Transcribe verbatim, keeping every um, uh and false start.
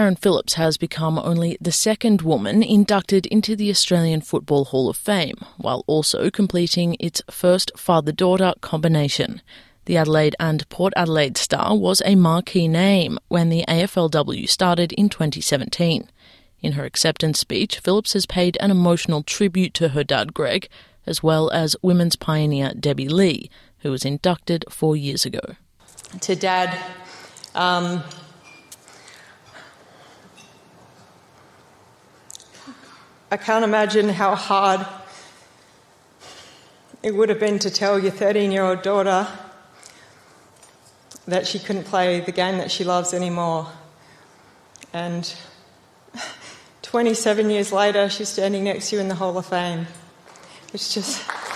Karen Phillips has become only the second woman inducted into the Australian Football Hall of Fame, while also completing its first father-daughter combination. The Adelaide and Port Adelaide star was a marquee name when the A F L W started in twenty seventeen. In her acceptance speech, Phillips has paid an emotional tribute to her dad, Greg, as well as women's pioneer Debbie Lee, who was inducted four years ago. To Dad, um, I can't imagine how hard it would have been to tell your thirteen-year-old daughter that she couldn't play the game that she loves anymore. And twenty-seven years later, she's standing next to you in the Hall of Fame. It's just...